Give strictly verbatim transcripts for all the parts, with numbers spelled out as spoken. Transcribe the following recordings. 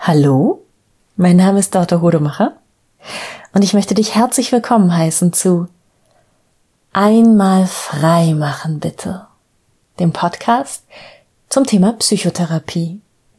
Hallo, mein Name ist Dorte Hodemacher und ich möchte dich herzlich willkommen heißen zu Einmal frei machen bitte, dem Podcast zum Thema Psychotherapie.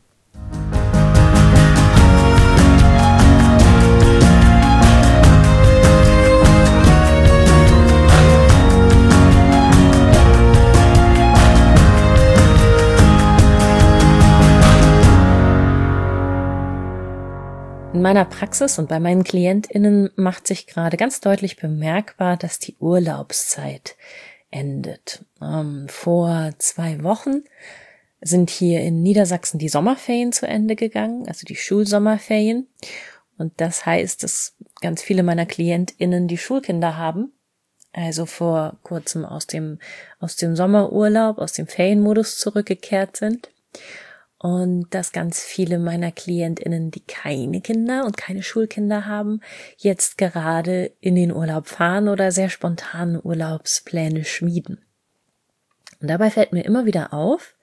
In meiner Praxis und bei meinen KlientInnen macht sich gerade ganz deutlich bemerkbar, dass die Urlaubszeit endet. Ähm, vor zwei Wochen sind hier in Niedersachsen die Sommerferien zu Ende gegangen, also die Schulsommerferien. Und das heißt, dass ganz viele meiner KlientInnen die Schulkinder haben, also vor kurzem aus dem, aus dem Sommerurlaub, aus dem Ferienmodus zurückgekehrt sind. Und dass ganz viele meiner KlientInnen, die keine Kinder und keine Schulkinder haben, jetzt gerade in den Urlaub fahren oder sehr spontane Urlaubspläne schmieden. Und dabei fällt mir immer wieder auf,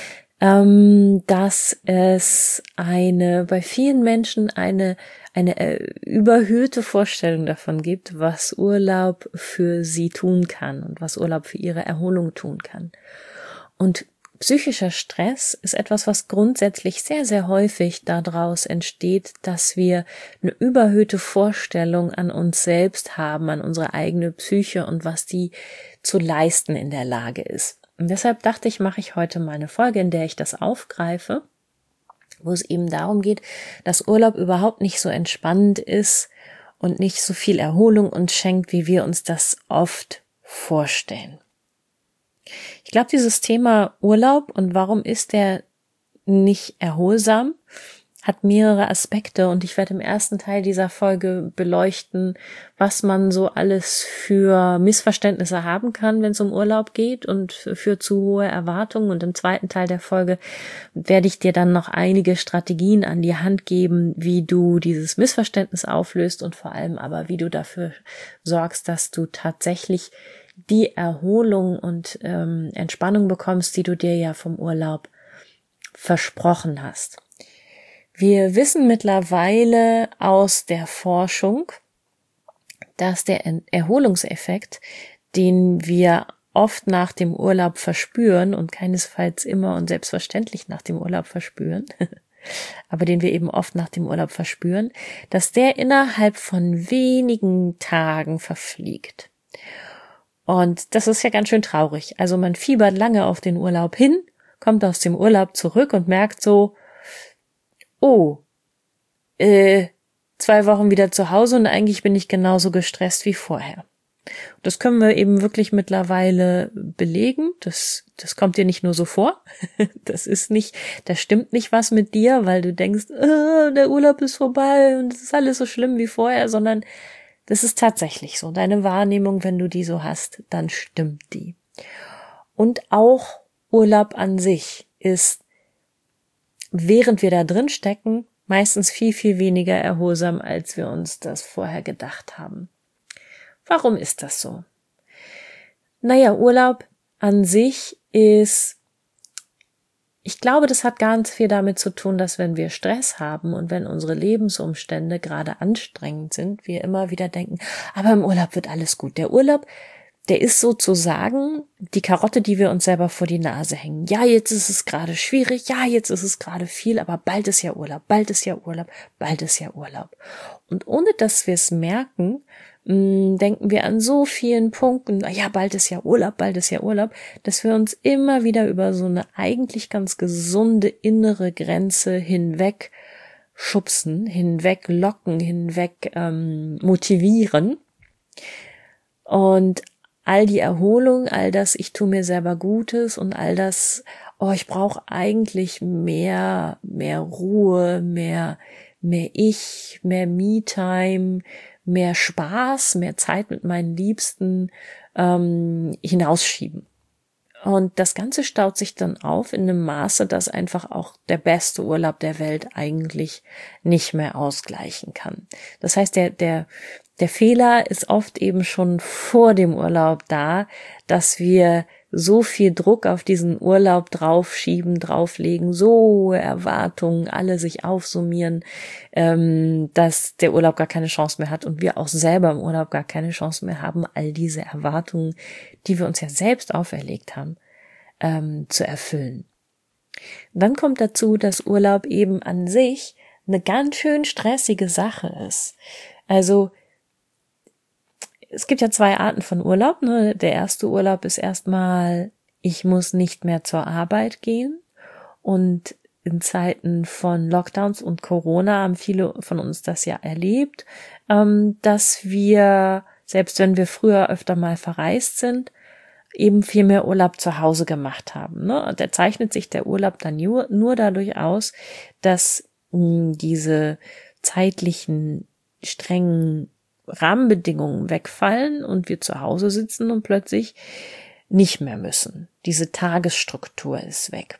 ähm, dass es eine bei vielen Menschen eine eine äh, überhöhte Vorstellung davon gibt, was Urlaub für sie tun kann und was Urlaub für ihre Erholung tun kann. Und psychischer Stress ist etwas, was grundsätzlich sehr, sehr häufig daraus entsteht, dass wir eine überhöhte Vorstellung an uns selbst haben, an unsere eigene Psyche und was die zu leisten in der Lage ist. Und deshalb dachte ich, mache ich heute mal eine Folge, in der ich das aufgreife, wo es eben darum geht, dass Urlaub überhaupt nicht so entspannend ist und nicht so viel Erholung uns schenkt, wie wir uns das oft vorstellen. Ich glaube, dieses Thema Urlaub und warum ist der nicht erholsam, hat mehrere Aspekte und ich werde im ersten Teil dieser Folge beleuchten, was man so alles für Missverständnisse haben kann, wenn es um Urlaub geht und für zu hohe Erwartungen, und im zweiten Teil der Folge werde ich dir dann noch einige Strategien an die Hand geben, wie du dieses Missverständnis auflöst und vor allem aber, wie du dafür sorgst, dass du tatsächlich die Erholung und ähm, Entspannung bekommst, die du dir ja vom Urlaub versprochen hast. Wir wissen mittlerweile aus der Forschung, dass der Erholungseffekt, den wir oft nach dem Urlaub verspüren und keinesfalls immer und selbstverständlich nach dem Urlaub verspüren, aber den wir eben oft nach dem Urlaub verspüren, dass der innerhalb von wenigen Tagen verfliegt. Und das ist ja ganz schön traurig. Also man fiebert lange auf den Urlaub hin, kommt aus dem Urlaub zurück und merkt so, oh, äh, zwei Wochen wieder zu Hause und eigentlich bin ich genauso gestresst wie vorher. Das können wir eben wirklich mittlerweile belegen. Das, das kommt dir nicht nur so vor. Das ist nicht, da stimmt nicht was mit dir, weil du denkst, äh, der Urlaub ist vorbei und es ist alles so schlimm wie vorher, sondern das ist tatsächlich so. Deine Wahrnehmung, wenn du die so hast, dann stimmt die. Und auch Urlaub an sich ist, während wir da drin stecken, meistens viel, viel weniger erholsam, als wir uns das vorher gedacht haben. Warum ist das so? Naja, Urlaub an sich ist, ich glaube, das hat ganz viel damit zu tun, dass wenn wir Stress haben und wenn unsere Lebensumstände gerade anstrengend sind, wir immer wieder denken, aber im Urlaub wird alles gut. Der Urlaub, der ist sozusagen die Karotte, die wir uns selber vor die Nase hängen. Ja, jetzt ist es gerade schwierig, ja, jetzt ist es gerade viel, aber bald ist ja Urlaub, bald ist ja Urlaub, bald ist ja Urlaub. Und ohne dass wir es merken, mh, denken wir an so vielen Punkten, ja, bald ist ja Urlaub, bald ist ja Urlaub, dass wir uns immer wieder über so eine eigentlich ganz gesunde innere Grenze hinweg schubsen, hinweg locken, hinweg ähm, motivieren. Und all die Erholung, all das, ich tue mir selber Gutes und all das, oh, ich brauche eigentlich mehr, mehr Ruhe, mehr, mehr Ich, mehr Me-Time, mehr Spaß, mehr Zeit mit meinen Liebsten ähm, hinausschieben. Und das Ganze staut sich dann auf in einem Maße, dass einfach auch der beste Urlaub der Welt eigentlich nicht mehr ausgleichen kann. Das heißt, der, der, der Fehler ist oft eben schon vor dem Urlaub da, dass wir so viel Druck auf diesen Urlaub draufschieben, drauflegen, so hohe Erwartungen, alle sich aufsummieren, ähm, dass der Urlaub gar keine Chance mehr hat und wir auch selber im Urlaub gar keine Chance mehr haben, all diese Erwartungen, die wir uns ja selbst auferlegt haben, ähm, zu erfüllen. Dann kommt dazu, dass Urlaub eben an sich eine ganz schön stressige Sache ist. Also es gibt ja zwei Arten von Urlaub. Ne? Der erste Urlaub ist erstmal, ich muss nicht mehr zur Arbeit gehen. Und in Zeiten von Lockdowns und Corona haben viele von uns das ja erlebt, ähm, dass wir, selbst wenn wir früher öfter mal verreist sind, eben viel mehr Urlaub zu Hause gemacht haben. Ne? Und da zeichnet sich der Urlaub dann nur, nur dadurch aus, dass mh, diese zeitlichen, strengen Rahmenbedingungen wegfallen und wir zu Hause sitzen und plötzlich nicht mehr müssen. Diese Tagesstruktur ist weg.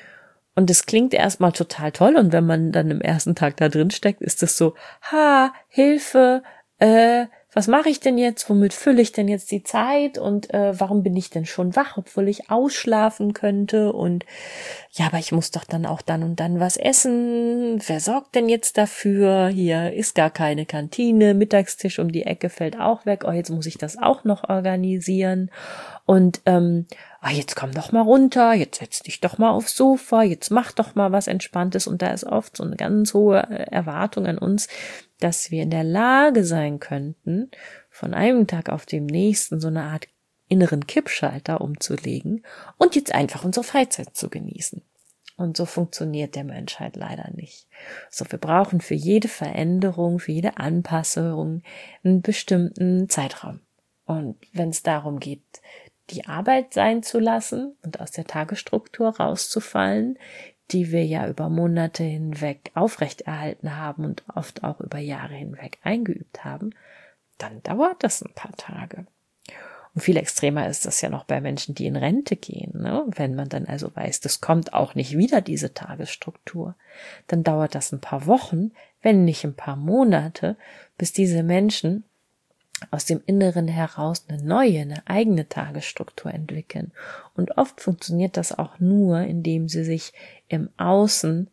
Und es klingt erstmal total toll und wenn man dann im ersten Tag da drin steckt, ist es so, ha, Hilfe, äh, was mache ich denn jetzt? Womit fülle ich denn jetzt die Zeit? Und äh, warum bin ich denn schon wach, obwohl ich ausschlafen könnte? Und ja, aber ich muss doch dann auch dann und dann was essen. Wer sorgt denn jetzt dafür? Hier ist gar keine Kantine. Mittagstisch um die Ecke fällt auch weg. Oh, jetzt muss ich das auch noch organisieren. Und ähm, ah, jetzt komm doch mal runter, jetzt setz dich doch mal aufs Sofa, jetzt mach doch mal was Entspanntes. Und da ist oft so eine ganz hohe Erwartung an uns, dass wir in der Lage sein könnten, von einem Tag auf den nächsten so eine Art inneren Kippschalter umzulegen und jetzt einfach unsere Freizeit zu genießen. Und so funktioniert der Mensch halt leider nicht. So, wir brauchen für jede Veränderung, für jede Anpassung einen bestimmten Zeitraum. Und wenn es darum geht, die Arbeit sein zu lassen und aus der Tagesstruktur rauszufallen, die wir ja über Monate hinweg aufrechterhalten haben und oft auch über Jahre hinweg eingeübt haben, dann dauert das ein paar Tage. Und viel extremer ist das ja noch bei Menschen, die in Rente gehen. Ne? Wenn man dann also weiß, das kommt auch nicht wieder, diese Tagesstruktur, dann dauert das ein paar Wochen, wenn nicht ein paar Monate, bis diese Menschen aus dem Inneren heraus eine neue, eine eigene Tagesstruktur entwickeln. Und oft funktioniert das auch nur, indem sie sich im Außen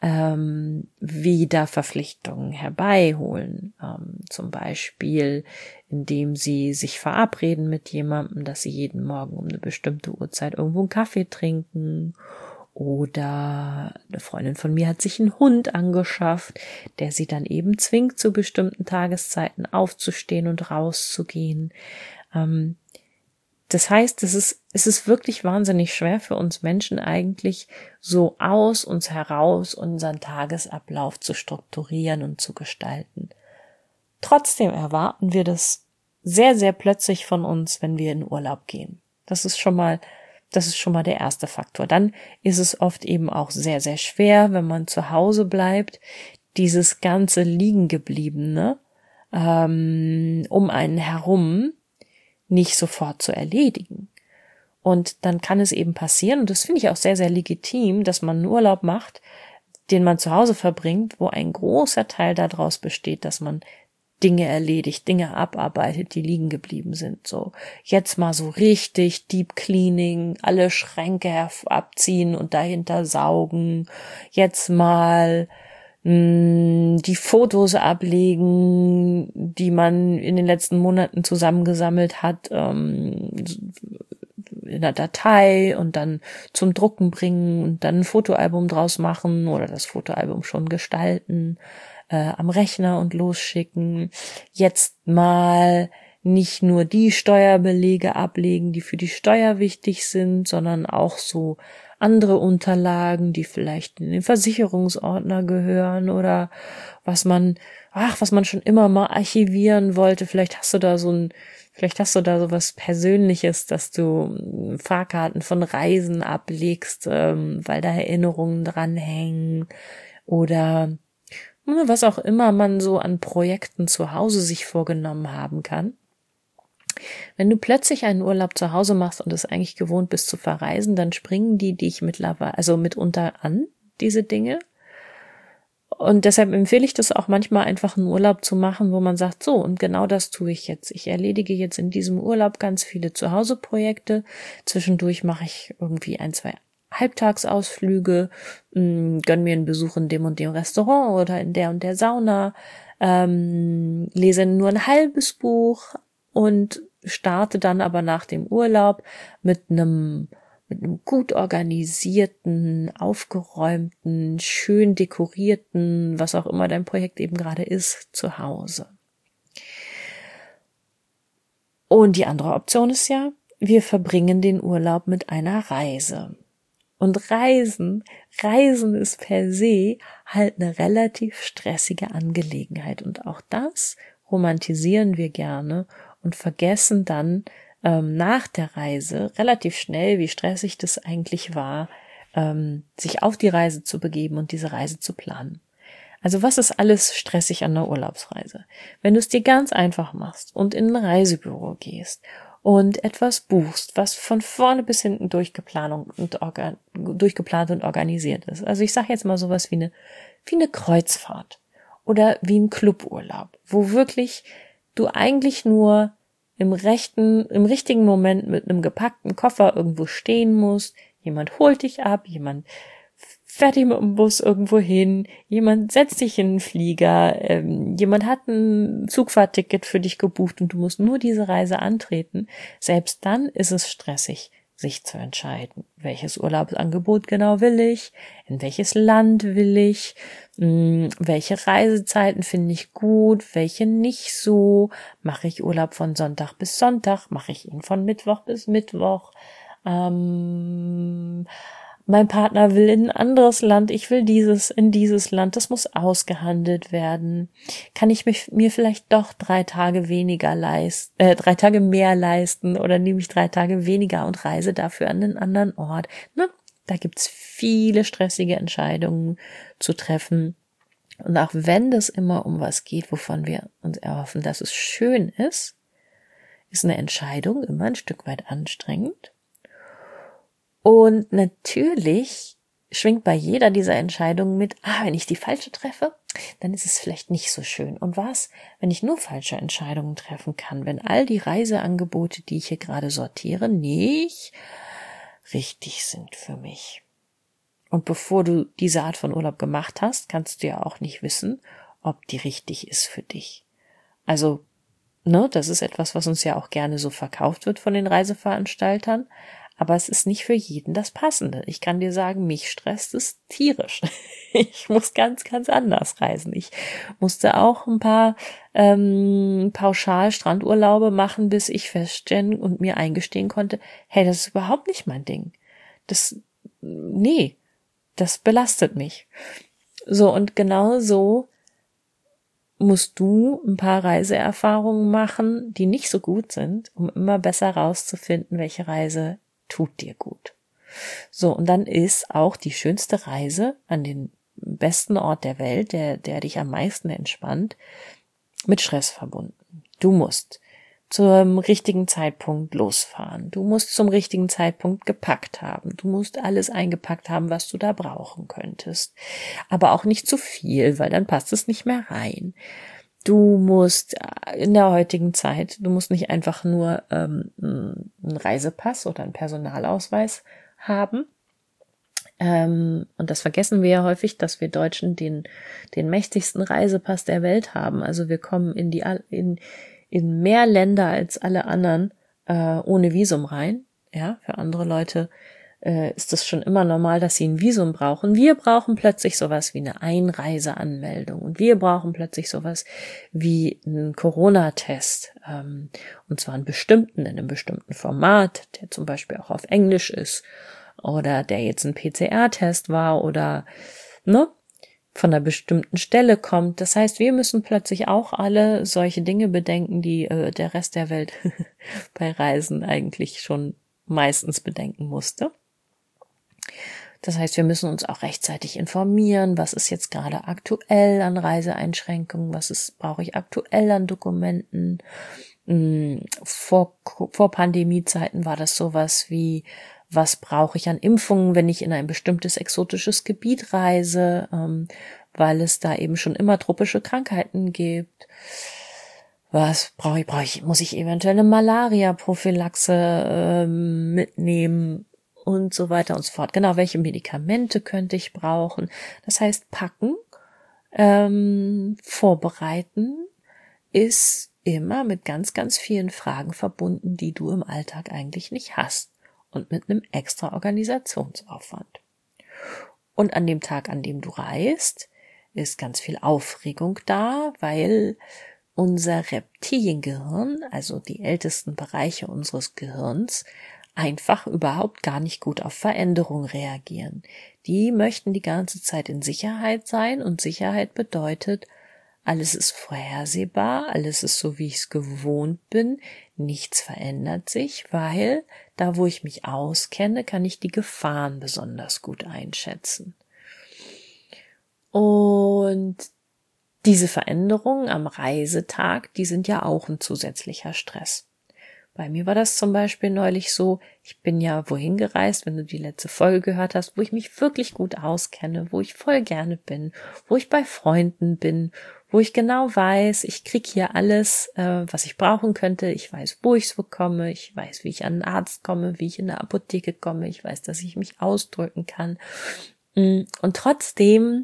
ähm, wieder Verpflichtungen herbeiholen. Ähm, zum Beispiel, indem sie sich verabreden mit jemandem, dass sie jeden Morgen um eine bestimmte Uhrzeit irgendwo einen Kaffee trinken. Oder eine Freundin von mir hat sich einen Hund angeschafft, der sie dann eben zwingt, zu bestimmten Tageszeiten aufzustehen und rauszugehen. Ähm, das heißt, es ist, es ist wirklich wahnsinnig schwer für uns Menschen eigentlich, so aus uns heraus unseren Tagesablauf zu strukturieren und zu gestalten. Trotzdem erwarten wir das sehr, sehr plötzlich von uns, wenn wir in Urlaub gehen. Das ist schon mal Das ist schon mal der erste Faktor. Dann ist es oft eben auch sehr, sehr schwer, wenn man zu Hause bleibt, dieses ganze Liegengebliebene ähm, um einen herum nicht sofort zu erledigen. Und dann kann es eben passieren, und das finde ich auch sehr, sehr legitim, dass man einen Urlaub macht, den man zu Hause verbringt, wo ein großer Teil daraus besteht, dass man Dinge erledigt, Dinge abarbeitet, die liegen geblieben sind. So, jetzt mal so richtig Deep Cleaning, alle Schränke abziehen und dahinter saugen. Jetzt mal mh, die Fotos ablegen, die man in den letzten Monaten zusammengesammelt hat, ähm, in der Datei und dann zum Drucken bringen und dann ein Fotoalbum draus machen oder das Fotoalbum schon gestalten. Äh, am Rechner und losschicken, jetzt mal nicht nur die Steuerbelege ablegen, die für die Steuer wichtig sind, sondern auch so andere Unterlagen, die vielleicht in den Versicherungsordner gehören oder was man, ach, was man schon immer mal archivieren wollte. Vielleicht hast du da so ein, vielleicht hast du da so was Persönliches, dass du Fahrkarten von Reisen ablegst, ähm, weil da Erinnerungen dranhängen oder was auch immer man so an Projekten zu Hause sich vorgenommen haben kann. Wenn du plötzlich einen Urlaub zu Hause machst und es eigentlich gewohnt bist zu verreisen, dann springen die dich mittlerweile, also mitunter an, diese Dinge. Und deshalb empfehle ich das auch manchmal einfach einen Urlaub zu machen, wo man sagt, so, und genau das tue ich jetzt. Ich erledige jetzt in diesem Urlaub ganz viele Zuhauseprojekte. Zwischendurch mache ich irgendwie ein, zwei Halbtagsausflüge, mh, gönn mir einen Besuch in dem und dem Restaurant oder in der und der Sauna, ähm, lese nur ein halbes Buch und starte dann aber nach dem Urlaub mit einem mit einem gut organisierten, aufgeräumten, schön dekorierten, was auch immer dein Projekt eben gerade ist, zu Hause. Und die andere Option ist ja, wir verbringen den Urlaub mit einer Reise. Und Reisen, Reisen ist per se halt eine relativ stressige Angelegenheit. Und auch das romantisieren wir gerne und vergessen dann ähm, nach der Reise relativ schnell, wie stressig das eigentlich war, ähm, sich auf die Reise zu begeben und diese Reise zu planen. Also was ist alles stressig an einer Urlaubsreise? Wenn du es dir ganz einfach machst und in ein Reisebüro gehst und etwas buchst, was von vorne bis hinten durchgeplant und, organ- durchgeplant und organisiert ist. Also ich sage jetzt mal sowas wie eine, wie eine Kreuzfahrt oder wie ein Cluburlaub, wo wirklich du eigentlich nur im rechten, im richtigen Moment mit einem gepackten Koffer irgendwo stehen musst. Jemand holt dich ab, jemand fährt dich mit dem Bus irgendwo hin, jemand setzt dich in den Flieger, ähm, jemand hat ein Zugfahrtticket für dich gebucht und du musst nur diese Reise antreten. Selbst dann ist es stressig, sich zu entscheiden, welches Urlaubsangebot genau will ich, in welches Land will ich, mh, welche Reisezeiten finde ich gut, welche nicht so, mache ich Urlaub von Sonntag bis Sonntag, mache ich ihn von Mittwoch bis Mittwoch, ähm, mein Partner will in ein anderes Land, ich will dieses in dieses Land, das muss ausgehandelt werden. Kann ich mich, mir vielleicht doch drei Tage weniger leisten, äh, drei Tage mehr leisten oder nehme ich drei Tage weniger und reise dafür an einen anderen Ort? Ne? Da gibt's viele stressige Entscheidungen zu treffen. Und auch wenn das immer um was geht, wovon wir uns erhoffen, dass es schön ist, ist eine Entscheidung immer ein Stück weit anstrengend. Und natürlich schwingt bei jeder dieser Entscheidungen mit, ah, wenn ich die falsche treffe, dann ist es vielleicht nicht so schön. Und was, wenn ich nur falsche Entscheidungen treffen kann, wenn all die Reiseangebote, die ich hier gerade sortiere, nicht richtig sind für mich? Und bevor du diese Art von Urlaub gemacht hast, kannst du ja auch nicht wissen, ob die richtig ist für dich. Also, ne, das ist etwas, was uns ja auch gerne so verkauft wird von den Reiseveranstaltern. Aber es ist nicht für jeden das Passende. Ich kann dir sagen, mich stresst es tierisch. Ich muss ganz, ganz anders reisen. Ich musste auch ein paar ähm, Pauschal-Strandurlaube machen, bis ich feststellen und mir eingestehen konnte, hey, das ist überhaupt nicht mein Ding. Das, nee, das belastet mich. So, und genau so musst du ein paar Reiseerfahrungen machen, die nicht so gut sind, um immer besser rauszufinden, welche Reise tut dir gut. So, und dann ist auch die schönste Reise an den besten Ort der Welt, der, der dich am meisten entspannt, mit Stress verbunden. Du musst zum richtigen Zeitpunkt losfahren. Du musst zum richtigen Zeitpunkt gepackt haben. Du musst alles eingepackt haben, was du da brauchen könntest. Aber auch nicht zu viel, weil dann passt es nicht mehr rein. Du musst in der heutigen Zeit, du musst nicht einfach nur ähm, einen Reisepass oder einen Personalausweis haben. Ähm, und das vergessen wir ja häufig, dass wir Deutschen den den mächtigsten Reisepass der Welt haben. Also wir kommen in die in in mehr Länder als alle anderen äh, ohne Visum rein. Ja, für andere Leute äh, ist es schon immer normal, dass sie ein Visum brauchen. Wir brauchen plötzlich sowas wie eine Einreiseanmeldung und wir brauchen plötzlich sowas wie einen Corona-Test, ähm, und zwar einen bestimmten, in einem bestimmten Format, der zum Beispiel auch auf Englisch ist oder der jetzt ein P C R-Test war oder ne, von einer bestimmten Stelle kommt. Das heißt, wir müssen plötzlich auch alle solche Dinge bedenken, die äh, der Rest der Welt bei Reisen eigentlich schon meistens bedenken musste. Das heißt, wir müssen uns auch rechtzeitig informieren, was ist jetzt gerade aktuell an Reiseeinschränkungen, was ist, brauche ich aktuell an Dokumenten. Vor, vor Pandemiezeiten war das sowas wie, was brauche ich an Impfungen, wenn ich in ein bestimmtes exotisches Gebiet reise, weil es da eben schon immer tropische Krankheiten gibt. Was brauche ich? Brauche ich? Muss ich eventuell eine Malaria-Prophylaxe ähm, mitnehmen und so weiter und so fort. Genau, welche Medikamente könnte ich brauchen? Das heißt, packen, ähm, vorbereiten ist immer mit ganz, ganz vielen Fragen verbunden, die du im Alltag eigentlich nicht hast und mit einem extra Organisationsaufwand. Und an dem Tag, an dem du reist, ist ganz viel Aufregung da, weil unser Reptiliengehirn, also die ältesten Bereiche unseres Gehirns, einfach überhaupt gar nicht gut auf Veränderung reagieren. Die möchten die ganze Zeit in Sicherheit sein und Sicherheit bedeutet, alles ist vorhersehbar, alles ist so, wie ich es gewohnt bin, nichts verändert sich, weil da, wo ich mich auskenne, kann ich die Gefahren besonders gut einschätzen. Und diese Veränderungen am Reisetag, die sind ja auch ein zusätzlicher Stress. Bei mir war das zum Beispiel neulich so, ich bin ja wohin gereist, wenn du die letzte Folge gehört hast, wo ich mich wirklich gut auskenne, wo ich voll gerne bin, wo ich bei Freunden bin, wo ich genau weiß, ich krieg hier alles, äh, was ich brauchen könnte. Ich weiß, wo ich es bekomme, ich weiß, wie ich an einen Arzt komme, wie ich in eine Apotheke komme, ich weiß, dass ich mich ausdrücken kann. Und trotzdem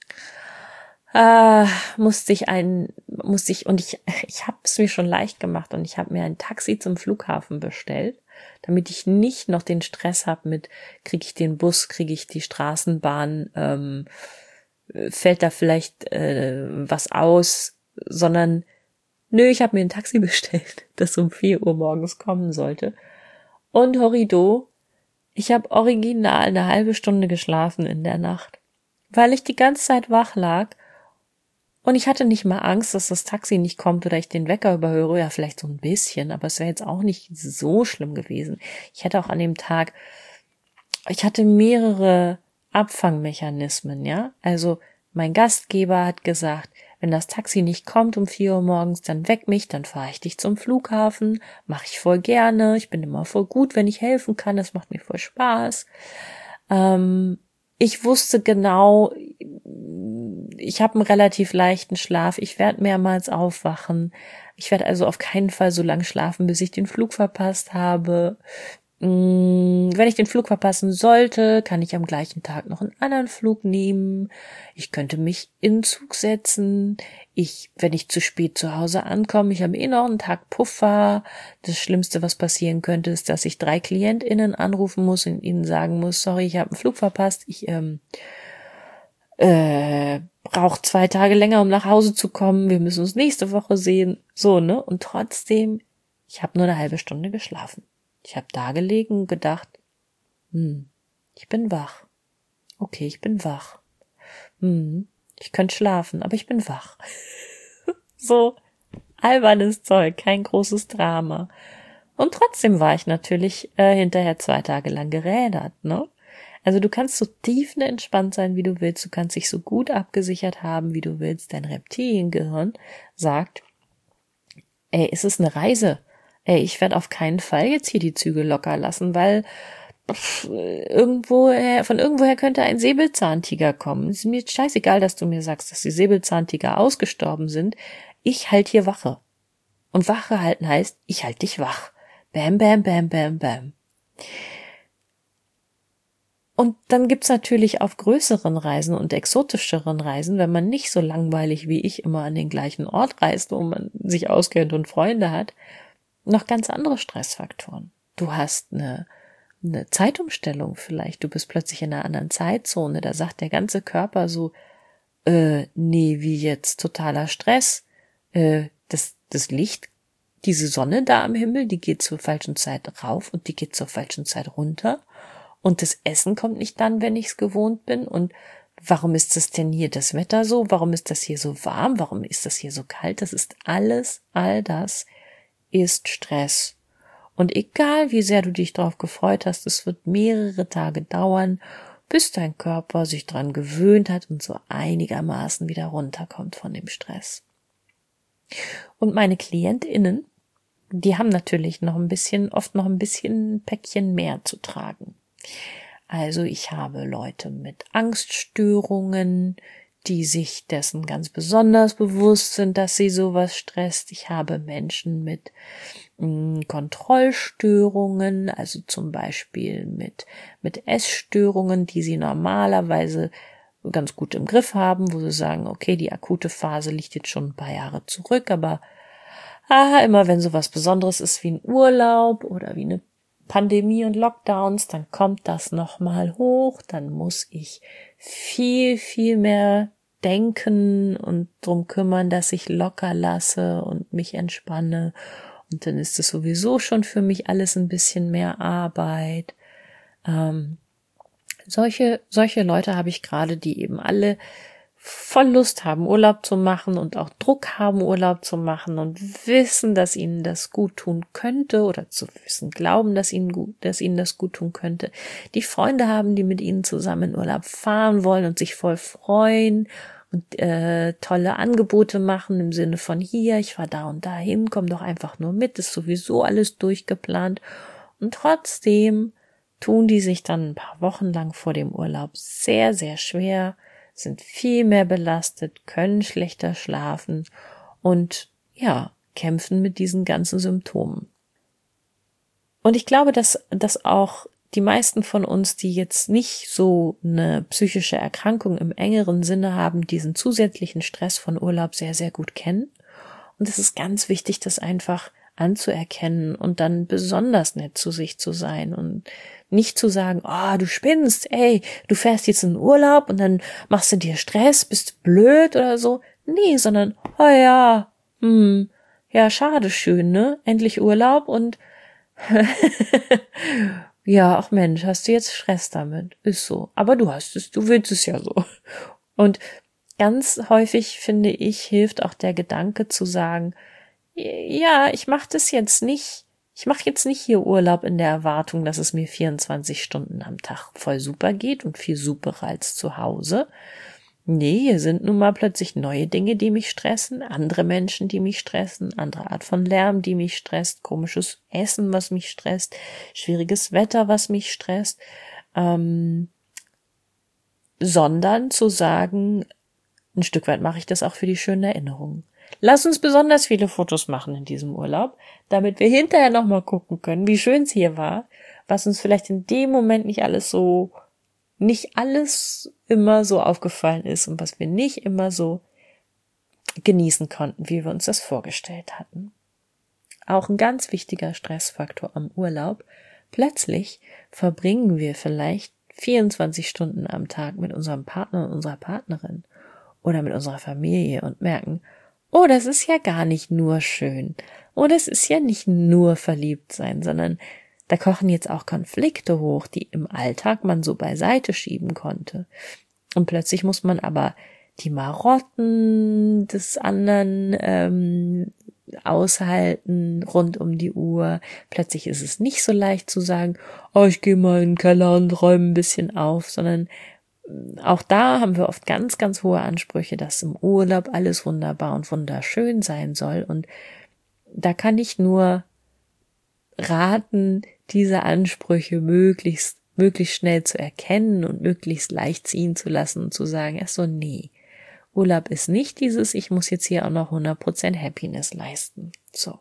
äh, musste ich ein, musste ich, und ich, ich habe es mir schon leicht gemacht und ich habe mir ein Taxi zum Flughafen bestellt, damit ich nicht noch den Stress habe mit, kriege ich den Bus, kriege ich die Straßenbahn, ähm, fällt da vielleicht äh, was aus, sondern nö, ich habe mir ein Taxi bestellt, das um vier Uhr morgens kommen sollte. Und horrido, ich habe original eine halbe Stunde geschlafen in der Nacht, weil ich die ganze Zeit wach lag. Und ich hatte nicht mal Angst, dass das Taxi nicht kommt oder ich den Wecker überhöre. Ja, vielleicht so ein bisschen, aber es wäre jetzt auch nicht so schlimm gewesen. Ich hätte auch an dem Tag, ich hatte mehrere Abfangmechanismen, ja. Also mein Gastgeber hat gesagt, wenn das Taxi nicht kommt um vier Uhr morgens, dann weck mich, dann fahre ich dich zum Flughafen. Mache ich voll gerne. Ich bin immer voll gut, wenn ich helfen kann. Das macht mir voll Spaß. Ähm, ich wusste genau, ich habe einen relativ leichten Schlaf. Ich werde mehrmals aufwachen. Ich werde also auf keinen Fall so lange schlafen, bis ich den Flug verpasst habe. Wenn ich den Flug verpassen sollte, kann ich am gleichen Tag noch einen anderen Flug nehmen. Ich könnte mich in den Zug setzen. Ich, wenn ich zu spät zu Hause ankomme, ich habe eh noch einen Tag Puffer. Das Schlimmste, was passieren könnte, ist, dass ich drei KlientInnen anrufen muss und ihnen sagen muss, sorry, ich habe einen Flug verpasst. Ich ähm, äh, brauche zwei Tage länger, um nach Hause zu kommen. Wir müssen uns nächste Woche sehen. So, ne? Und trotzdem, ich habe nur eine halbe Stunde geschlafen. Ich habe da gelegen und gedacht, hm, ich bin wach. Okay, ich bin wach. Hm, ich könnte schlafen, aber ich bin wach. So albernes Zeug, kein großes Drama. Und trotzdem war ich natürlich äh, hinterher zwei Tage lang gerädert, ne? Also du kannst so tiefenentspannt sein, wie du willst. Du kannst dich so gut abgesichert haben, wie du willst. Dein Reptiliengehirn sagt, ey, es ist eine Reise. Ey, ich werde auf keinen Fall jetzt hier die Zügel locker lassen, weil pff, irgendwoher, von irgendwoher könnte ein Säbelzahntiger kommen. Es ist mir scheißegal, dass du mir sagst, dass die Säbelzahntiger ausgestorben sind. Ich halt hier Wache. Und Wache halten heißt, ich halte dich wach. Bam, bam, bam, bam, bam. Und dann gibt's natürlich auf größeren Reisen und exotischeren Reisen, wenn man nicht so langweilig wie ich immer an den gleichen Ort reist, wo man sich auskennt und Freunde hat, noch ganz andere Stressfaktoren. Du hast eine, eine Zeitumstellung vielleicht, du bist plötzlich in einer anderen Zeitzone, da sagt der ganze Körper so, äh, nee, wie jetzt, totaler Stress, äh, das, das Licht, diese Sonne da am Himmel, die geht zur falschen Zeit rauf und die geht zur falschen Zeit runter und das Essen kommt nicht dann, wenn ich es gewohnt bin und warum ist das denn hier das Wetter so, warum ist das hier so warm, warum ist das hier so kalt, das ist alles, all das ist Stress. Und egal, wie sehr du dich darauf gefreut hast, es wird mehrere Tage dauern, bis dein Körper sich dran gewöhnt hat und so einigermaßen wieder runterkommt von dem Stress. Und meine KlientInnen, die haben natürlich noch ein bisschen, oft noch ein bisschen ein Päckchen mehr zu tragen. Also ich habe Leute mit Angststörungen, die sich dessen ganz besonders bewusst sind, dass sie sowas stresst. Ich habe Menschen mit mh, Kontrollstörungen, also zum Beispiel mit, mit Essstörungen, die sie normalerweise ganz gut im Griff haben, wo sie sagen, okay, die akute Phase liegt jetzt schon ein paar Jahre zurück, aber ah, immer wenn sowas Besonderes ist wie ein Urlaub oder wie eine Pandemie und Lockdowns, dann kommt das nochmal hoch, dann muss ich viel, viel mehr denken und drum kümmern, dass ich locker lasse und mich entspanne. Und dann ist es sowieso schon für mich alles ein bisschen mehr Arbeit. Ähm, solche, solche Leute habe ich gerade, die eben alle voll Lust haben, Urlaub zu machen und auch Druck haben, Urlaub zu machen und wissen, dass ihnen das gut tun könnte oder zu wissen, glauben, dass ihnen gut, dass ihnen das gut tun könnte. Die Freunde haben, die mit ihnen zusammen in Urlaub fahren wollen und sich voll freuen und äh, tolle Angebote machen im Sinne von hier, ich fahr da und dahin, komm doch einfach nur mit, ist sowieso alles durchgeplant. Und trotzdem tun die sich dann ein paar Wochen lang vor dem Urlaub sehr, sehr schwer, sind viel mehr belastet, können schlechter schlafen und ja, kämpfen mit diesen ganzen Symptomen. Und ich glaube, dass, dass auch die meisten von uns, die jetzt nicht so eine psychische Erkrankung im engeren Sinne haben, diesen zusätzlichen Stress von Urlaub sehr, sehr gut kennen. Und es ist ganz wichtig, das einfach anzuerkennen und dann besonders nett zu sich zu sein und nicht zu sagen, oh, du spinnst, ey, du fährst jetzt in den Urlaub und dann machst du dir Stress, bist du blöd oder so. Nee, sondern, oh ja, hm, ja, schade, schön, ne? Endlich Urlaub und ja, ach Mensch, hast du jetzt Stress damit? Ist so. Aber du hast es, du willst es ja so. Und ganz häufig, finde ich, hilft auch der Gedanke zu sagen, ja, ich mache das jetzt nicht, ich mache jetzt nicht hier Urlaub in der Erwartung, dass es mir vierundzwanzig Stunden am Tag voll super geht und viel superer als zu Hause. Nee, hier sind nun mal plötzlich neue Dinge, die mich stressen, andere Menschen, die mich stressen, andere Art von Lärm, die mich stresst, komisches Essen, was mich stresst, schwieriges Wetter, was mich stresst, ähm, sondern zu sagen, ein Stück weit mache ich das auch für die schönen Erinnerungen. Lass uns besonders viele Fotos machen in diesem Urlaub, damit wir hinterher nochmal gucken können, wie schön es hier war, was uns vielleicht in dem Moment nicht alles so, nicht alles immer so aufgefallen ist und was wir nicht immer so genießen konnten, wie wir uns das vorgestellt hatten. Auch ein ganz wichtiger Stressfaktor am Urlaub. Plötzlich verbringen wir vielleicht vierundzwanzig Stunden am Tag mit unserem Partner und unserer Partnerin oder mit unserer Familie und merken, oh, das ist ja gar nicht nur schön. Oh, das ist ja nicht nur verliebt sein, sondern da kochen jetzt auch Konflikte hoch, die im Alltag man so beiseite schieben konnte. Und plötzlich muss man aber die Marotten des anderen ähm, aushalten rund um die Uhr. Plötzlich ist es nicht so leicht zu sagen, oh, ich gehe mal in den Keller und räume ein bisschen auf, sondern auch da haben wir oft ganz, ganz hohe Ansprüche, dass im Urlaub alles wunderbar und wunderschön sein soll. Und da kann ich nur raten, diese Ansprüche möglichst, möglichst schnell zu erkennen und möglichst leicht ziehen zu lassen und zu sagen, ach so, nee, Urlaub ist nicht dieses, ich muss jetzt hier auch noch hundert Prozent Happiness leisten. So.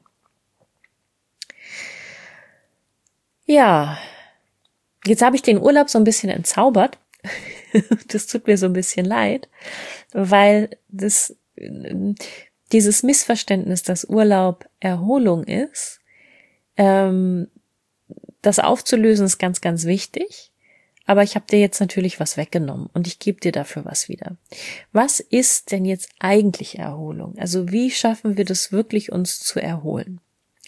Ja, jetzt habe ich den Urlaub so ein bisschen entzaubert. Das tut mir so ein bisschen leid, weil das, dieses Missverständnis, dass Urlaub Erholung ist, ähm, das aufzulösen ist ganz, ganz wichtig. Aber ich habe dir jetzt natürlich was weggenommen und ich gebe dir dafür was wieder. Was ist denn jetzt eigentlich Erholung? Also wie schaffen wir das wirklich, uns zu erholen?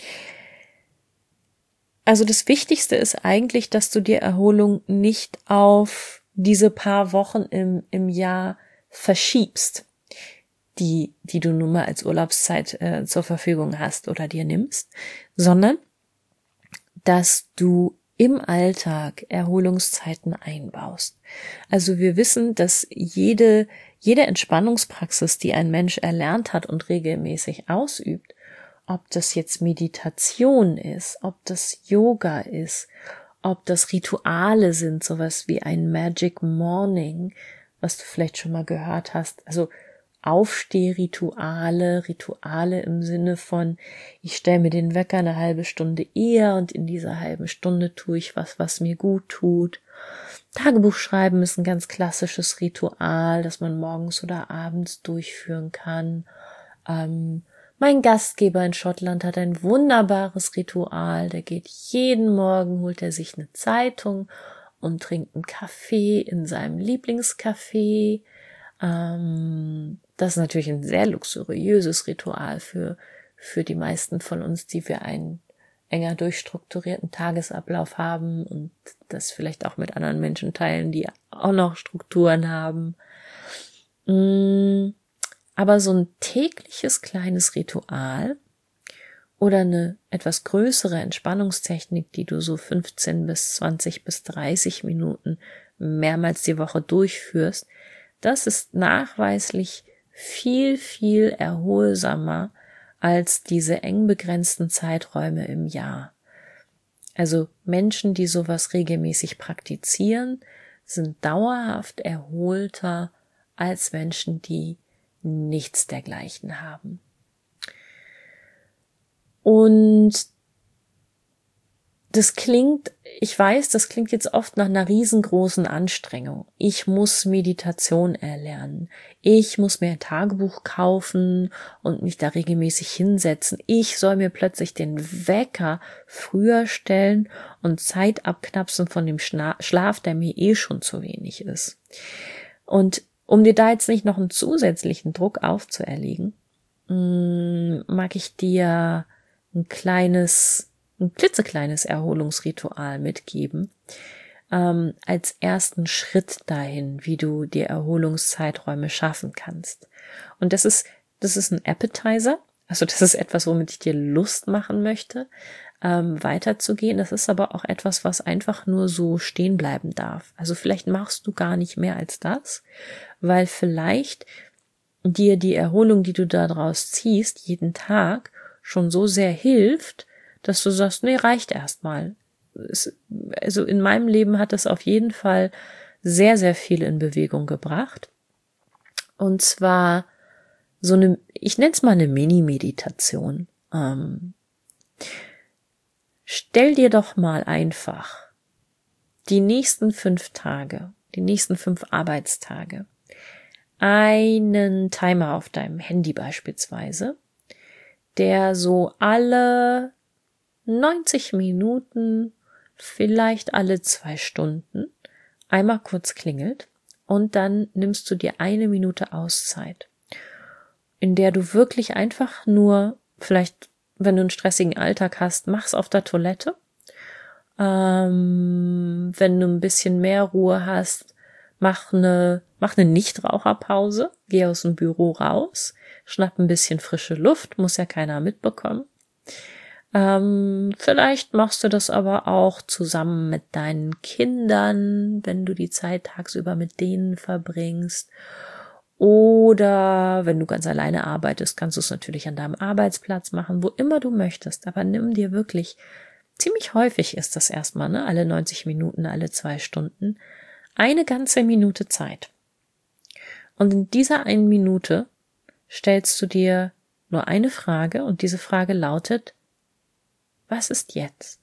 Also das Wichtigste ist eigentlich, dass du dir Erholung nicht auf diese paar Wochen im, im Jahr verschiebst, die, die du nun mal als Urlaubszeit äh, zur Verfügung hast oder dir nimmst, sondern dass du im Alltag Erholungszeiten einbaust. Also wir wissen, dass jede, jede Entspannungspraxis, die ein Mensch erlernt hat und regelmäßig ausübt, ob das jetzt Meditation ist, ob das Yoga ist, ob das Rituale sind, sowas wie ein Magic Morning, was du vielleicht schon mal gehört hast. Also Aufstehrituale, Rituale im Sinne von, ich stelle mir den Wecker eine halbe Stunde eher und in dieser halben Stunde tue ich was, was mir gut tut. Tagebuch schreiben ist ein ganz klassisches Ritual, das man morgens oder abends durchführen kann. Ähm, mein Gastgeber in Schottland hat ein wunderbares Ritual, der geht jeden Morgen, holt er sich eine Zeitung und trinkt einen Kaffee in seinem Lieblingscafé. Ähm, das ist natürlich ein sehr luxuriöses Ritual für, für die meisten von uns, die wir einen enger durchstrukturierten Tagesablauf haben und das vielleicht auch mit anderen Menschen teilen, die auch noch Strukturen haben. Aber so ein tägliches kleines Ritual oder eine etwas größere Entspannungstechnik, die du so fünfzehn bis zwanzig bis dreißig Minuten mehrmals die Woche durchführst, das ist nachweislich viel, viel erholsamer als diese eng begrenzten Zeiträume im Jahr. Also Menschen, die sowas regelmäßig praktizieren, sind dauerhaft erholter als Menschen, die nichts dergleichen haben. Und das klingt, ich weiß, das klingt jetzt oft nach einer riesengroßen Anstrengung. Ich muss Meditation erlernen. Ich muss mir ein Tagebuch kaufen und mich da regelmäßig hinsetzen. Ich soll mir plötzlich den Wecker früher stellen und Zeit abknapsen von dem Schlaf, der mir eh schon zu wenig ist. Und um dir da jetzt nicht noch einen zusätzlichen Druck aufzuerlegen, mag ich dir ein kleines ein klitzekleines Erholungsritual mitgeben, ähm, als ersten Schritt dahin, wie du dir Erholungszeiträume schaffen kannst. Und das ist, das ist ein Appetizer, also das ist etwas, womit ich dir Lust machen möchte, ähm, weiterzugehen. Das ist aber auch etwas, was einfach nur so stehen bleiben darf. Also vielleicht machst du gar nicht mehr als das, weil vielleicht dir die Erholung, die du daraus ziehst, jeden Tag schon so sehr hilft, dass du sagst, nee, reicht erstmal. Also in meinem Leben hat es auf jeden Fall sehr, sehr viel in Bewegung gebracht. Und zwar so eine, ich nenne es mal eine Mini-Meditation. Ähm, stell dir doch mal einfach die nächsten fünf Tage, die nächsten fünf Arbeitstage, einen Timer auf deinem Handy beispielsweise, der so alle neunzig Minuten, vielleicht alle zwei Stunden, einmal kurz klingelt und dann nimmst du dir eine Minute Auszeit, in der du wirklich einfach nur, vielleicht, wenn du einen stressigen Alltag hast, mach's auf der Toilette. Ähm, wenn du ein bisschen mehr Ruhe hast, mach eine, mach eine Nichtraucherpause, geh aus dem Büro raus, schnapp ein bisschen frische Luft, muss ja keiner mitbekommen. Ähm, vielleicht machst du das aber auch zusammen mit deinen Kindern, wenn du die Zeit tagsüber mit denen verbringst. Oder wenn du ganz alleine arbeitest, kannst du es natürlich an deinem Arbeitsplatz machen, wo immer du möchtest. Aber nimm dir wirklich, ziemlich häufig ist das erstmal, ne, alle neunzig Minuten, alle zwei Stunden, eine ganze Minute Zeit. Und in dieser einen Minute stellst du dir nur eine Frage und diese Frage lautet: Was ist jetzt?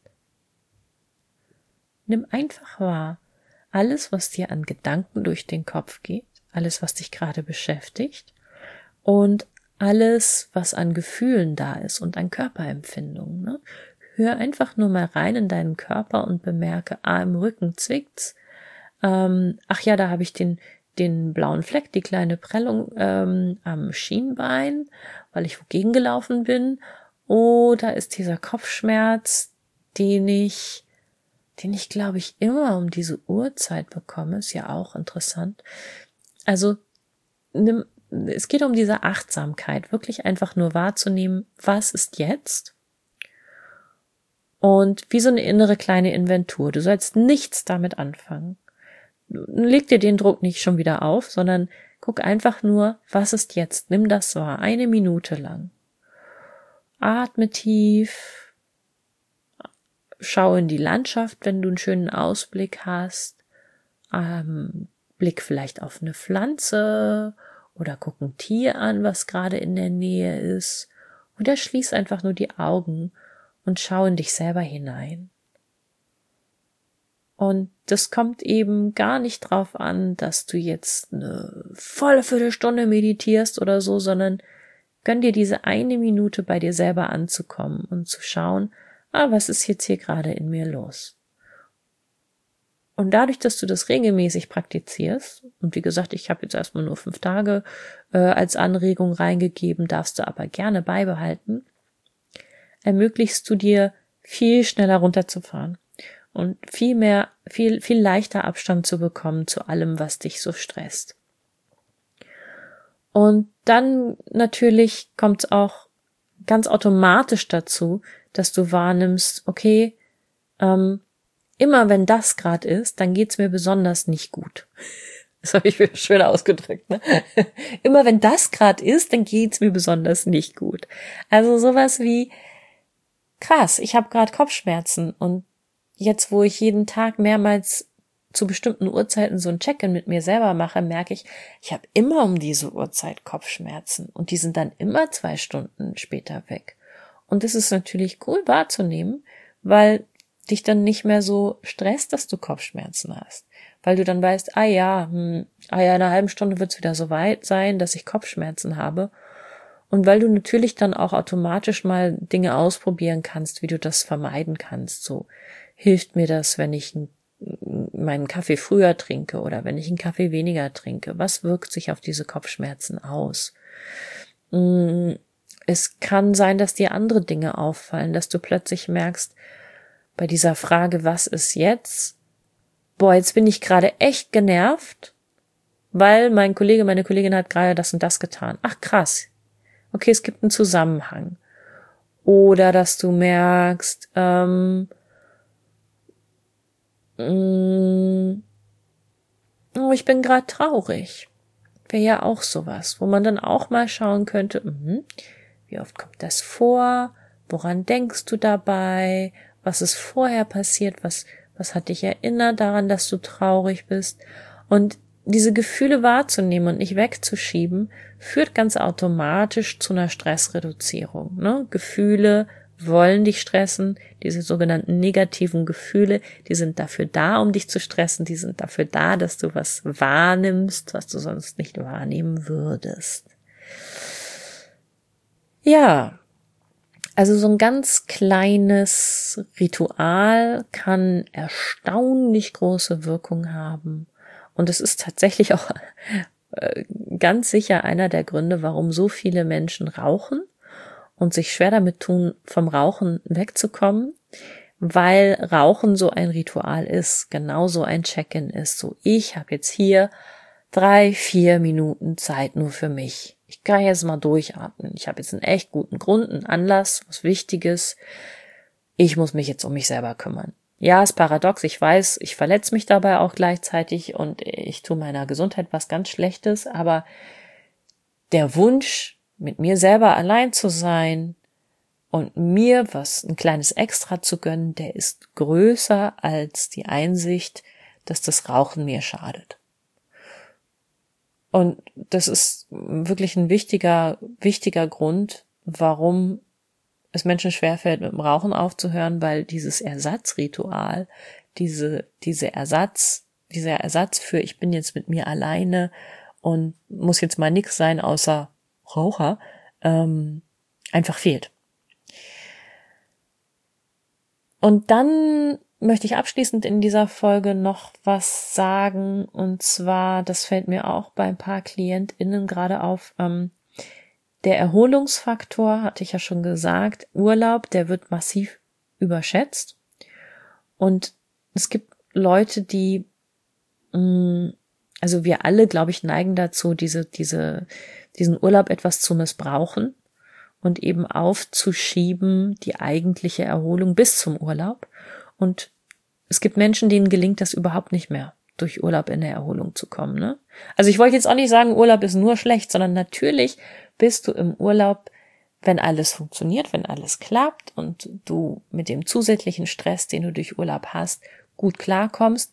Nimm einfach wahr, alles, was dir an Gedanken durch den Kopf geht, alles, was dich gerade beschäftigt und alles, was an Gefühlen da ist und an Körperempfindungen. Ne? Hör einfach nur mal rein in deinen Körper und bemerke, ah, im Rücken zwickt's. Ähm, ach ja, da habe ich den den blauen Fleck, die kleine Prellung ähm, am Schienbein, weil ich wogegen gelaufen bin. Oder ist dieser Kopfschmerz, den ich, den ich glaube ich immer um diese Uhrzeit bekomme, ist ja auch interessant. Also nimm, es geht um diese Achtsamkeit, wirklich einfach nur wahrzunehmen, was ist jetzt? Und wie so eine innere kleine Inventur. Du sollst nichts damit anfangen. Leg dir den Druck nicht schon wieder auf, sondern guck einfach nur, was ist jetzt? Nimm das wahr, eine Minute lang. Atme tief, schau in die Landschaft, wenn du einen schönen Ausblick hast, ähm, Blick vielleicht auf eine Pflanze oder guck ein Tier an, was gerade in der Nähe ist. Oder schließ einfach nur die Augen und schau in dich selber hinein. Und das kommt eben gar nicht drauf an, dass du jetzt eine volle Viertelstunde meditierst oder so, sondern gönn dir diese eine Minute bei dir selber anzukommen und zu schauen, ah, was ist jetzt hier gerade in mir los? Und dadurch, dass du das regelmäßig praktizierst, und wie gesagt, ich habe jetzt erstmal nur fünf Tage äh, als Anregung reingegeben, darfst du aber gerne beibehalten, ermöglichst du dir viel schneller runterzufahren und viel mehr, viel, viel leichter Abstand zu bekommen zu allem, was dich so stresst. Und dann natürlich kommt es auch ganz automatisch dazu, dass du wahrnimmst, okay, ähm, immer wenn das gerade ist, dann geht's mir besonders nicht gut. Das habe ich mir schön ausgedrückt, ne? Immer wenn das gerade ist, dann geht's mir besonders nicht gut. Also sowas wie, krass, ich habe gerade Kopfschmerzen und jetzt, wo ich jeden Tag mehrmals zu bestimmten Uhrzeiten so ein Check-in mit mir selber mache, merke ich, ich habe immer um diese Uhrzeit Kopfschmerzen und die sind dann immer zwei Stunden später weg. Und das ist natürlich cool wahrzunehmen, weil dich dann nicht mehr so stresst, dass du Kopfschmerzen hast. Weil du dann weißt, ah ja, hm, ah ja, in einer halben Stunde wird es wieder so weit sein, dass ich Kopfschmerzen habe. Und weil du natürlich dann auch automatisch mal Dinge ausprobieren kannst, wie du das vermeiden kannst. So hilft mir das, wenn ich meinen Kaffee früher trinke oder wenn ich einen Kaffee weniger trinke. Was wirkt sich auf diese Kopfschmerzen aus? Es kann sein, dass dir andere Dinge auffallen, dass du plötzlich merkst, bei dieser Frage, was ist jetzt? Boah, jetzt bin ich gerade echt genervt, weil mein Kollege, meine Kollegin hat gerade das und das getan. Ach krass. Okay, es gibt einen Zusammenhang. Oder dass du merkst, ähm, mh, oh, ich bin gerade traurig. Wäre ja auch sowas, wo man dann auch mal schauen könnte, mh, wie oft kommt das vor? Woran denkst du dabei? Was ist vorher passiert? Was, was hat dich erinnert daran, dass du traurig bist? Und diese Gefühle wahrzunehmen und nicht wegzuschieben, führt ganz automatisch zu einer Stressreduzierung. Ne? Gefühle wollen dich stressen. Diese sogenannten negativen Gefühle, die sind dafür da, um dich zu stressen. Die sind dafür da, dass du was wahrnimmst, was du sonst nicht wahrnehmen würdest. Ja. Also so ein ganz kleines Ritual kann erstaunlich große Wirkung haben. Und es ist tatsächlich auch ganz sicher einer der Gründe, warum so viele Menschen rauchen und sich schwer damit tun, vom Rauchen wegzukommen, weil Rauchen so ein Ritual ist, genauso ein Check-in ist. So, ich habe jetzt hier drei, vier Minuten Zeit nur für mich. Ich kann jetzt mal durchatmen. Ich habe jetzt einen echt guten Grund, einen Anlass, was Wichtiges. Ich muss mich jetzt um mich selber kümmern. Ja, ist paradox, ich weiß, ich verletze mich dabei auch gleichzeitig und ich tue meiner Gesundheit was ganz Schlechtes, aber der Wunsch, mit mir selber allein zu sein und mir was, ein kleines Extra zu gönnen, der ist größer als die Einsicht, dass das Rauchen mir schadet. Und das ist wirklich ein wichtiger, wichtiger Grund, warum es Menschen schwerfällt, mit dem Rauchen aufzuhören, weil dieses Ersatzritual, diese, diese Ersatz, dieser Ersatz für ich bin jetzt mit mir alleine und muss jetzt mal nix sein außer Raucher, ähm, einfach fehlt. Und dann möchte ich abschließend in dieser Folge noch was sagen, und zwar, das fällt mir auch bei ein paar KlientInnen gerade auf, ähm, der Erholungsfaktor, hatte ich ja schon gesagt, Urlaub, der wird massiv überschätzt. Und es gibt Leute, die, mh, also wir alle, glaube ich, neigen dazu, diese, diese, diesen Urlaub etwas zu missbrauchen und eben aufzuschieben, die eigentliche Erholung bis zum Urlaub. Und es gibt Menschen, denen gelingt das überhaupt nicht mehr, durch Urlaub in der Erholung zu kommen, ne? Also ich wollte jetzt auch nicht sagen, Urlaub ist nur schlecht, sondern natürlich bist du im Urlaub, wenn alles funktioniert, wenn alles klappt und du mit dem zusätzlichen Stress, den du durch Urlaub hast, gut klarkommst,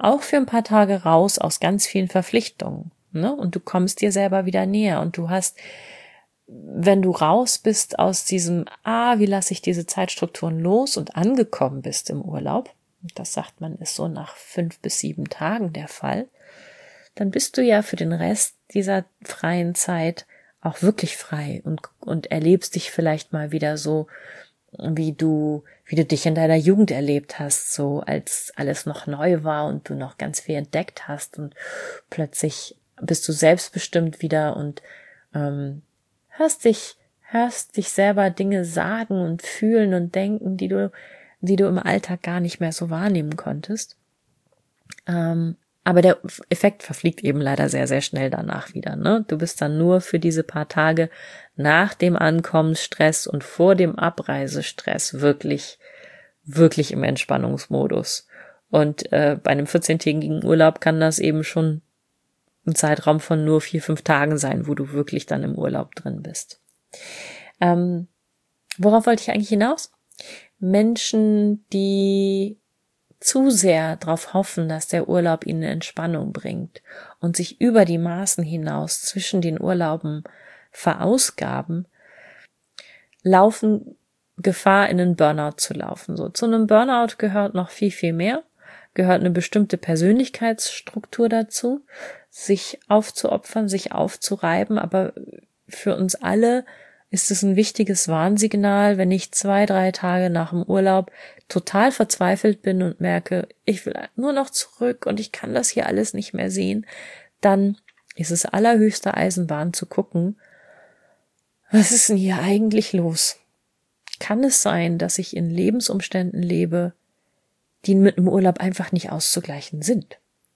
auch für ein paar Tage raus aus ganz vielen Verpflichtungen, ne? Und du kommst dir selber wieder näher und du hast, wenn du raus bist aus diesem, ah, wie lasse ich diese Zeitstrukturen los und angekommen bist im Urlaub, das sagt man, ist so nach fünf bis sieben Tagen der Fall, dann bist du ja für den Rest dieser freien Zeit auch wirklich frei und, und erlebst dich vielleicht mal wieder so, wie du, wie du dich in deiner Jugend erlebt hast, so als alles noch neu war und du noch ganz viel entdeckt hast und plötzlich bist du selbstbestimmt wieder und ähm, hörst dich, hörst dich selber Dinge sagen und fühlen und denken, die du, die du im Alltag gar nicht mehr so wahrnehmen konntest. Ähm, aber der Effekt verfliegt eben leider sehr, sehr schnell danach wieder, ne? Du bist dann nur für diese paar Tage nach dem Ankommensstress und vor dem Abreisestress wirklich, wirklich im Entspannungsmodus. Und äh, bei einem vierzehntägigen Urlaub kann das eben schon ein Zeitraum von nur vier, fünf Tagen sein, wo du wirklich dann im Urlaub drin bist. Ähm, worauf wollte ich eigentlich hinaus? Menschen, die zu sehr darauf hoffen, dass der Urlaub ihnen Entspannung bringt und sich über die Maßen hinaus zwischen den Urlauben verausgaben, laufen Gefahr, in einen Burnout zu laufen. So, zu einem Burnout gehört noch viel, viel mehr, gehört eine bestimmte Persönlichkeitsstruktur dazu, sich aufzuopfern, sich aufzureiben, aber für uns alle ist es ein wichtiges Warnsignal, wenn ich zwei, drei Tage nach dem Urlaub total verzweifelt bin und merke, ich will nur noch zurück und ich kann das hier alles nicht mehr sehen, dann ist es allerhöchste Eisenbahn zu gucken, was ist denn hier eigentlich los? Kann es sein, dass ich in Lebensumständen lebe, die mit dem Urlaub einfach nicht auszugleichen sind?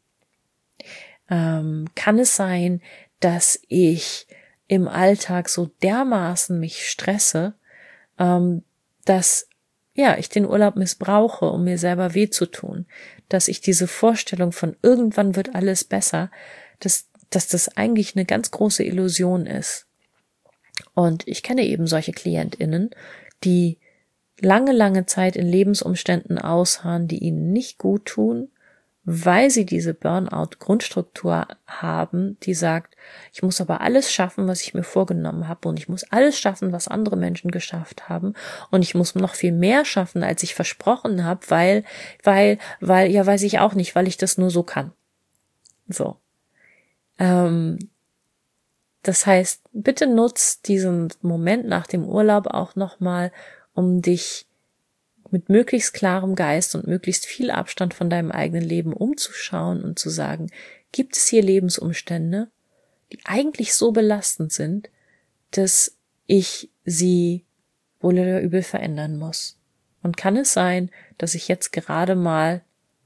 Ähm, kann es sein, dass ich im Alltag so dermaßen mich stresse, ähm, dass ja ich den Urlaub missbrauche, um mir selber weh zu tun, dass ich diese Vorstellung von irgendwann wird alles besser, dass, dass das eigentlich eine ganz große Illusion ist. Und ich kenne eben solche KlientInnen, die lange, lange Zeit in Lebensumständen ausharren, die ihnen nicht gut tun, weil sie diese Burnout-Grundstruktur haben, die sagt, ich muss aber alles schaffen, was ich mir vorgenommen habe und ich muss alles schaffen, was andere Menschen geschafft haben und ich muss noch viel mehr schaffen, als ich versprochen habe, weil, weil, weil, ja, weiß ich auch nicht, weil ich das nur so kann. So. Ähm, das heißt, bitte nutzt diesen Moment nach dem Urlaub auch nochmal, um dich mit möglichst klarem Geist und möglichst viel Abstand von deinem eigenen Leben umzuschauen und zu sagen, gibt es hier Lebensumstände, die eigentlich so belastend sind, dass ich sie wohl oder übel verändern muss? Und kann es sein, dass ich jetzt gerade mal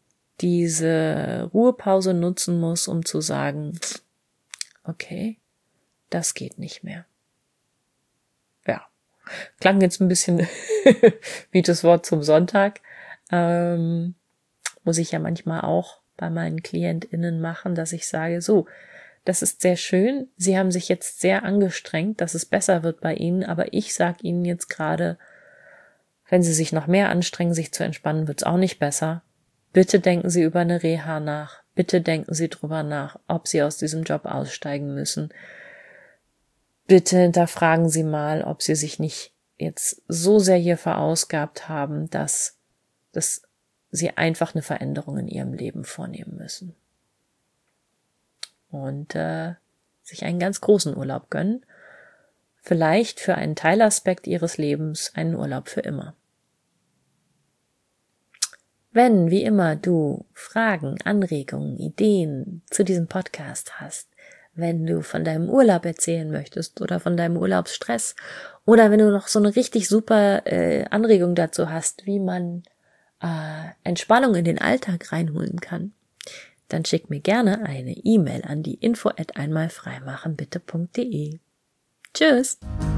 diese Ruhepause nutzen muss, um zu sagen, okay, das geht nicht mehr. Ja. Klang jetzt ein bisschen wie das Wort zum Sonntag. Ähm, muss ich ja manchmal auch bei meinen KlientInnen machen, dass ich sage, so, das ist sehr schön, Sie haben sich jetzt sehr angestrengt, dass es besser wird bei Ihnen, aber ich sage Ihnen jetzt gerade, wenn Sie sich noch mehr anstrengen, sich zu entspannen, wird es auch nicht besser. Bitte denken Sie über eine Reha nach. Bitte denken Sie drüber nach, ob Sie aus diesem Job aussteigen müssen. Bitte hinterfragen Sie mal, ob Sie sich nicht jetzt so sehr hier verausgabt haben, dass, dass Sie einfach eine Veränderung in Ihrem Leben vornehmen müssen. Und äh, sich einen ganz großen Urlaub gönnen. Vielleicht für einen Teilaspekt Ihres Lebens einen Urlaub für immer. Wenn, wie immer, du Fragen, Anregungen, Ideen zu diesem Podcast hast, wenn du von deinem Urlaub erzählen möchtest oder von deinem Urlaubsstress oder wenn du noch so eine richtig super äh, Anregung dazu hast, wie man äh, Entspannung in den Alltag reinholen kann, dann schick mir gerne eine E-Mail an die info at einmalfreimachenbitte punkt de. Tschüss!